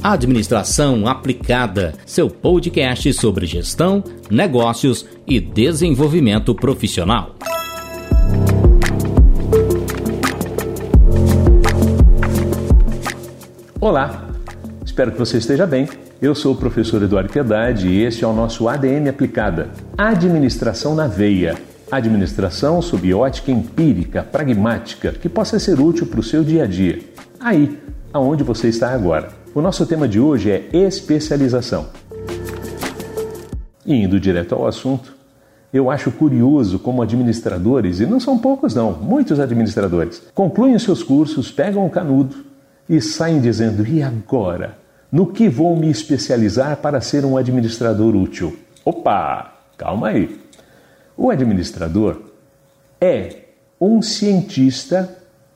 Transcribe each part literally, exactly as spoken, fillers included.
Administração Aplicada, seu podcast sobre gestão, negócios e desenvolvimento profissional. Olá, espero que você esteja bem. Eu sou o professor Eduardo Piedade e este é o nosso A D M Aplicada, Administração na Veia. Administração sob ótica empírica, pragmática, que possa ser útil para o seu dia a dia. Aí, aonde você está agora. O nosso tema de hoje é especialização. E indo direto ao assunto, eu acho curioso como administradores, e não são poucos não, muitos administradores, concluem os seus cursos, pegam o canudo e saem dizendo, e agora? No que vou me especializar para ser um administrador útil? Opa, calma aí. O administrador é um cientista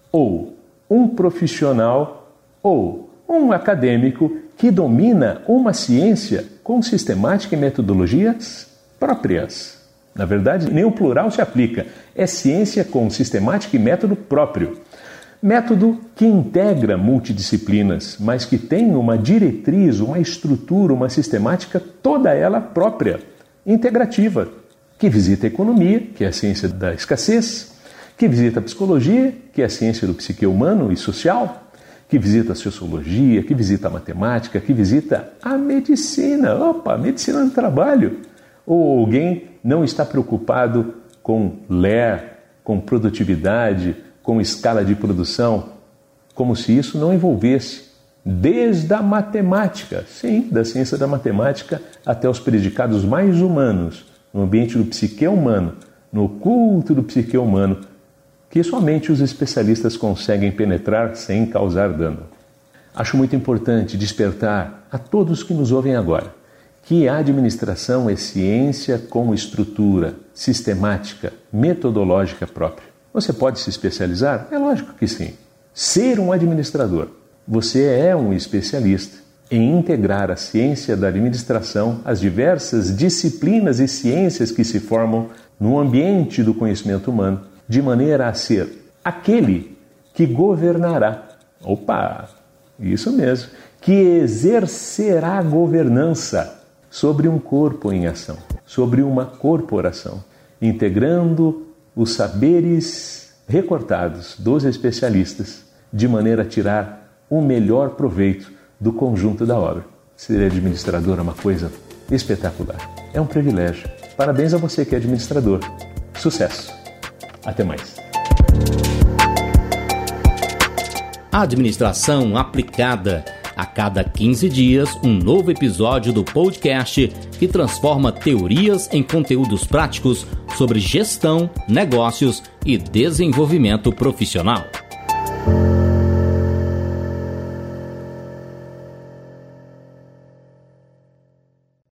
ou um profissional ou um acadêmico que domina uma ciência com sistemática e metodologias próprias. Na verdade, nem o plural se aplica. É ciência com sistemática e método próprio. Método que integra multidisciplinas, mas que tem uma diretriz, uma estrutura, uma sistemática, toda ela própria, integrativa, que visita a economia, que é a ciência da escassez, que visita a psicologia, que é a ciência do psique humano e social, que visita a sociologia, que visita a matemática, que visita a medicina. Opa, medicina do trabalho. Ou alguém não está preocupado com L E R, com produtividade, com escala de produção, como se isso não envolvesse desde a matemática, sim, da ciência da matemática até os predicados mais humanos, no ambiente do psique humano, no culto do psique humano, que somente os especialistas conseguem penetrar sem causar dano. Acho muito importante despertar a todos que nos ouvem agora que a administração é ciência com estrutura sistemática, metodológica própria. Você pode se especializar? É lógico que sim. Ser um administrador. Você é um especialista em integrar a ciência da administração às diversas disciplinas e ciências que se formam no ambiente do conhecimento humano, de maneira a ser aquele que governará. Opa, isso mesmo. Que exercerá a governança sobre um corpo em ação, sobre uma corporação, integrando os saberes recortados dos especialistas, de maneira a tirar o melhor proveito do conjunto da obra. Ser administrador é uma coisa espetacular. É um privilégio. Parabéns a você que é administrador. Sucesso! Até mais. Administração Aplicada. A cada quinze dias, um novo episódio do podcast que transforma teorias em conteúdos práticos sobre gestão, negócios e desenvolvimento profissional.